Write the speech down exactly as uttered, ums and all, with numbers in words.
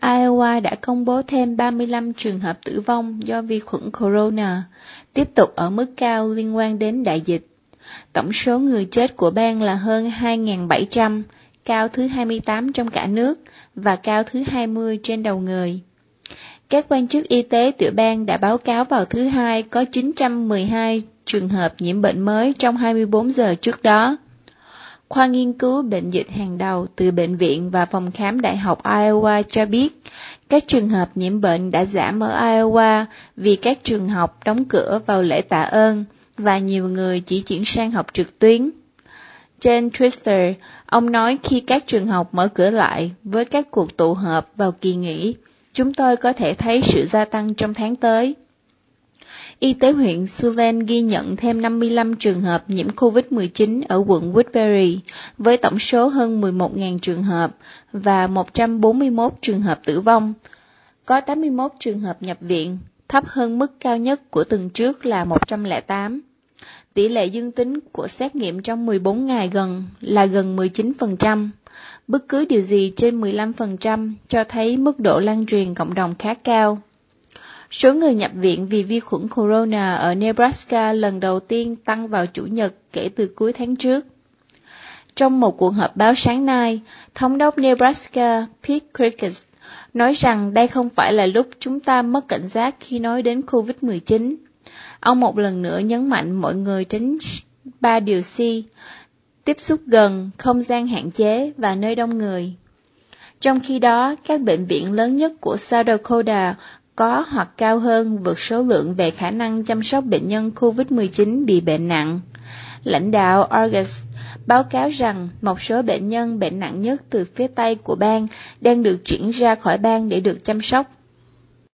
Iowa đã công bố thêm ba mươi lăm trường hợp tử vong do vi khuẩn corona, tiếp tục ở mức cao liên quan đến đại dịch. Tổng số người chết của bang là hơn hai nghìn bảy trăm, cao thứ hai mươi tám trong cả nước và cao thứ hai mươi trên đầu người. Các quan chức y tế tiểu bang đã báo cáo vào thứ Hai có chín trăm mười hai trường hợp nhiễm bệnh mới trong hai mươi bốn giờ trước đó. Khoa nghiên cứu bệnh dịch hàng đầu từ Bệnh viện và Phòng khám Đại học Iowa cho biết các trường hợp nhiễm bệnh đã giảm ở Iowa vì các trường học đóng cửa vào lễ tạ ơn và nhiều người chỉ chuyển sang học trực tuyến. Trên Twitter, ông nói khi các trường học mở cửa lại với các cuộc tụ họp vào kỳ nghỉ, chúng tôi có thể thấy sự gia tăng trong tháng tới. Y tế huyện Suvan ghi nhận thêm năm mươi lăm trường hợp nhiễm covid mười chín ở quận Woodbury, với tổng số hơn mười một nghìn trường hợp và một trăm bốn mươi mốt trường hợp tử vong. Có tám mươi mốt trường hợp nhập viện, thấp hơn mức cao nhất của tuần trước là một trăm lẻ tám. Tỷ lệ dương tính của xét nghiệm trong mười bốn ngày gần là gần mười chín phần trăm. Bất cứ điều gì trên mười lăm phần trăm cho thấy mức độ lan truyền cộng đồng khá cao. Số người nhập viện vì vi khuẩn corona ở Nebraska lần đầu tiên tăng vào Chủ nhật kể từ cuối tháng trước. Trong một cuộc họp báo sáng nay, Thống đốc Nebraska Pete Crickett nói rằng đây không phải là lúc chúng ta mất cảnh giác khi nói đến covid mười chín. Ông một lần nữa nhấn mạnh mọi người tránh ba điều C: tiếp xúc gần, không gian hạn chế và nơi đông người. Trong khi đó, các bệnh viện lớn nhất của South Dakota có hoặc cao hơn vượt số lượng về khả năng chăm sóc bệnh nhân covid mười chín bị bệnh nặng. Lãnh đạo Argus báo cáo rằng một số bệnh nhân bệnh nặng nhất từ phía Tây của bang đang được chuyển ra khỏi bang để được chăm sóc.